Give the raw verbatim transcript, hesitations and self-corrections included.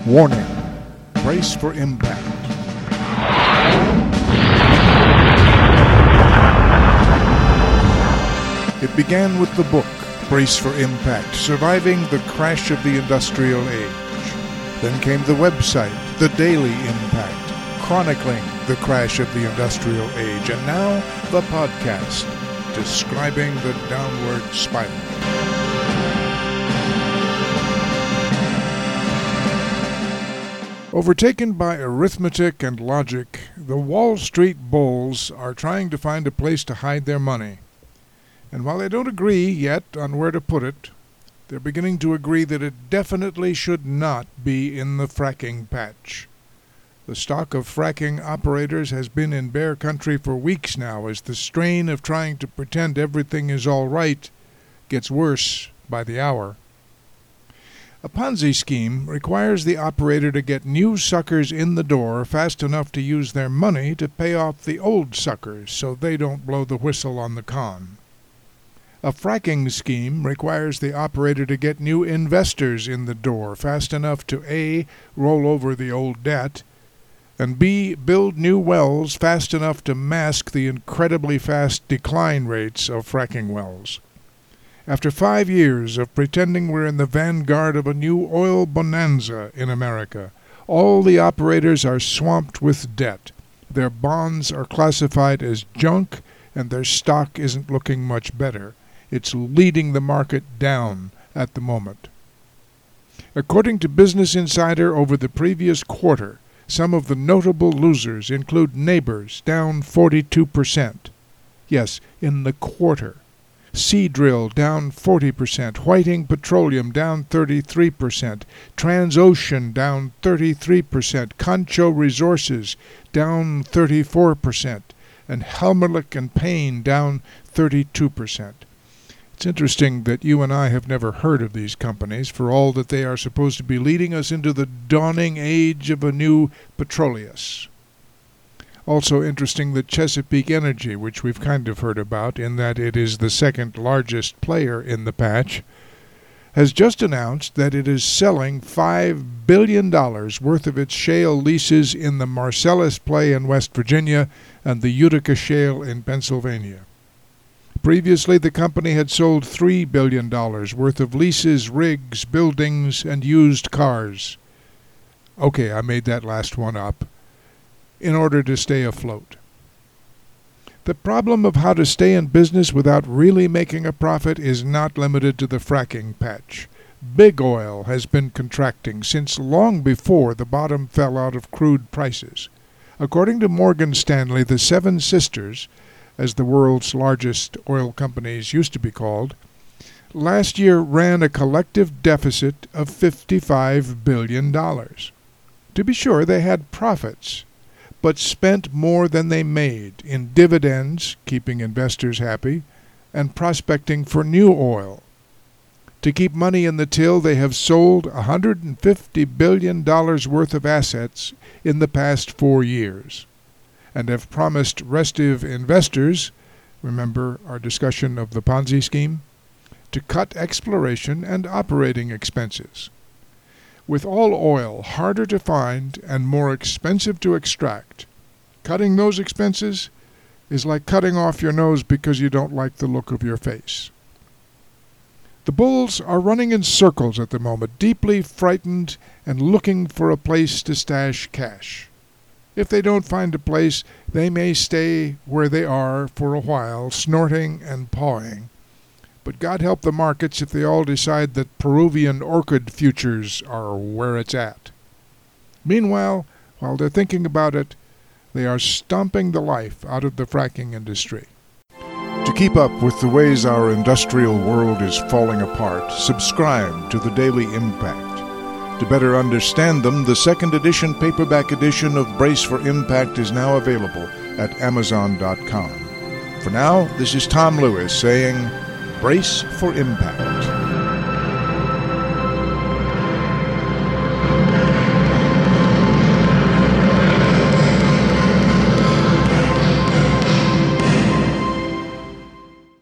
Warning. Brace for impact. It began with the book, Brace for Impact, Surviving the Crash of the Industrial Age. Then came the website, The Daily Impact, chronicling the crash of the Industrial Age. And now, the podcast, describing the downward spiral. Overtaken by arithmetic and logic, the Wall Street bulls are trying to find a place to hide their money. And while they don't agree yet on where to put it, they're beginning to agree that it definitely should not be in the fracking patch. The stock of fracking operators has been in bear country for weeks now as the strain of trying to pretend everything is all right gets worse by the hour. A Ponzi scheme requires the operator to get new suckers in the door fast enough to use their money to pay off the old suckers so they don't blow the whistle on the con. A fracking scheme requires the operator to get new investors in the door fast enough to A. roll over the old debt, and B. build new wells fast enough to mask the incredibly fast decline rates of fracking wells. After five years of pretending we're in the vanguard of a new oil bonanza in America, all the operators are swamped with debt. Their bonds are classified as junk, and their stock isn't looking much better. It's leading the market down at the moment. According to Business Insider, over the previous quarter, some of the notable losers include Nabors, down forty-two percent. Yes, in the quarter. Seadrill, down forty percent. Whiting Petroleum, down thirty-three percent. Transocean, down thirty-three percent. Concho Resources, down thirty-four percent. And Helmerich and Payne, down thirty-two percent. It's interesting that you and I have never heard of these companies, for all that they are supposed to be leading us into the dawning age of a new Petroleus. Also interesting that Chesapeake Energy, which we've kind of heard about in that it is the second largest player in the patch, has just announced that it is selling five billion dollars worth of its shale leases in the Marcellus Play in West Virginia and the Utica Shale in Pennsylvania. Previously, the company had sold three billion dollars worth of leases, rigs, buildings, and used cars. Okay, I made that last one up, in order to stay afloat. The problem of how to stay in business without really making a profit is not limited to the fracking patch. Big oil has been contracting since long before the bottom fell out of crude prices. According to Morgan Stanley, the Seven Sisters, as the world's largest oil companies used to be called, last year ran a collective deficit of fifty-five billion dollars. To be sure, they had profits, but spent more than they made in dividends, keeping investors happy, and prospecting for new oil. To keep money in the till, they have sold one hundred fifty billion dollars worth of assets in the past four years. And have promised restive investors, remember our discussion of the Ponzi scheme, to cut exploration and operating expenses. With all oil harder to find and more expensive to extract, cutting those expenses is like cutting off your nose because you don't like the look of your face. The bulls are running in circles at the moment, deeply frightened and looking for a place to stash cash. If they don't find a place, they may stay where they are for a while, snorting and pawing. But God help the markets if they all decide that Peruvian orchid futures are where it's at. Meanwhile, while they're thinking about it, they are stomping the life out of the fracking industry. To keep up with the ways our industrial world is falling apart, subscribe to the Daily Impact. To better understand them, the second edition paperback edition of Brace for Impact is now available at amazon dot com. For now, this is Tom Lewis saying, Brace for Impact.